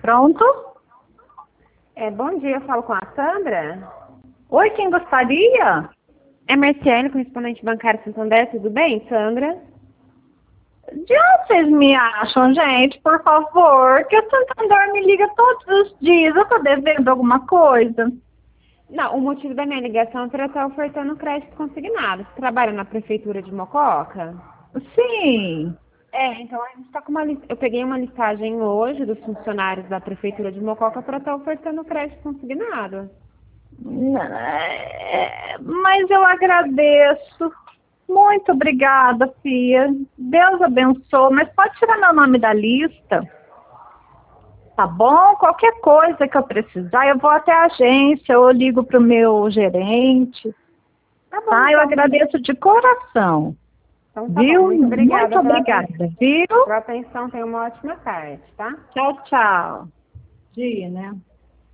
Pronto? Bom dia, eu falo com a Sandra. Oi, quem gostaria? É Marciane, correspondente bancário Santander, tudo bem, Sandra? De onde vocês me acham, gente? Por favor, que o Santander me liga todos os dias. Eu tô devendo alguma coisa? Não, o motivo da minha ligação é para estar ofertando crédito consignado. Você trabalha na prefeitura de Mococa? Sim. Então a gente está com uma eu peguei uma listagem hoje dos funcionários da prefeitura de Mococa para estar ofertando crédito consignado. Mas eu agradeço. Muito obrigada, Fia. Deus abençoe. Mas pode tirar meu nome da lista? Tá bom? Qualquer coisa que eu precisar, eu vou até a agência, eu ligo pro meu gerente. Tá bom, Tá? Eu agradeço de coração. então tá Viu? bom. Muito obrigada Muito obrigada, viu? pela atenção. Tenha uma ótima tarde, tá? Tchau, tchau. Dia, né?